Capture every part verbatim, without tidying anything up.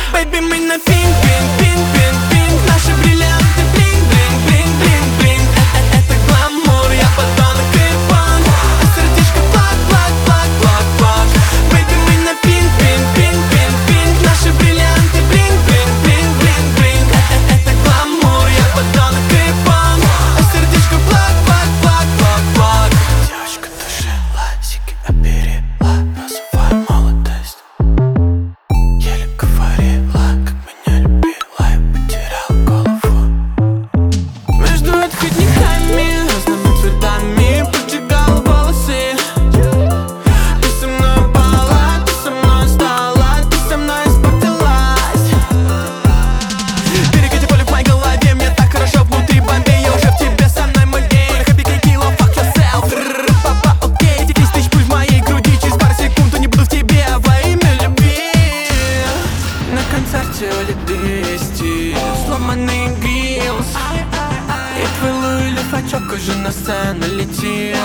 Бэйби, мы на пинг, пинг, пинг, пинг, пинг. Наши бриллианты блинг, блинг, блинг, блинг, блинг. Это, это гламур, я подонок и панк. А сердечко плак, плак, плак, плак, плак. Бэйби, мы на пинг, пинг, пинг, пинг, пинг. Наши бриллианты блинг, блинг, блинг, блинг, блинг. Это, это гламур, я подонок и панк. А сердечко плак, плак, плак, плак, плак. Девочка, ты жила, сики оперила, розовая молодость. Еле говорила, как меня любила, я потерял голову. Между отходниками, разными цветами поджигал волосы. Ты со мной пала, ты со мной стала, ты со мной испортилась. Перекати поле в моей голове, мне так хорошо внутри бомбей. Я уже в тебе, со мной мой гейм. Happy tequila, fuck yourself. Рррр, папа, окей, эти десять тысяч пуль в моей груди. Через пару секунд я не буду в тебе во имя любви. На концерте двести сломанный грилс. И твой Луи Лифачок уже на сцену летит.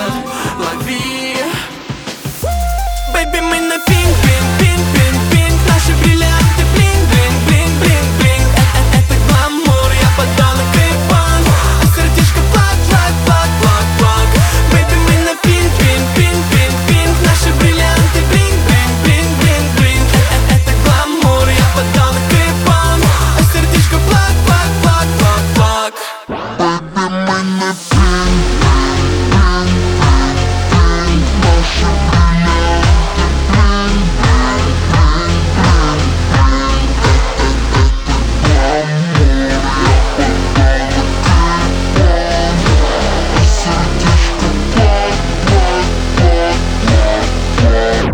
Лови. Бэйби, мы на пинг, пинг, пинг, пинг, пинг. Наши бриллианты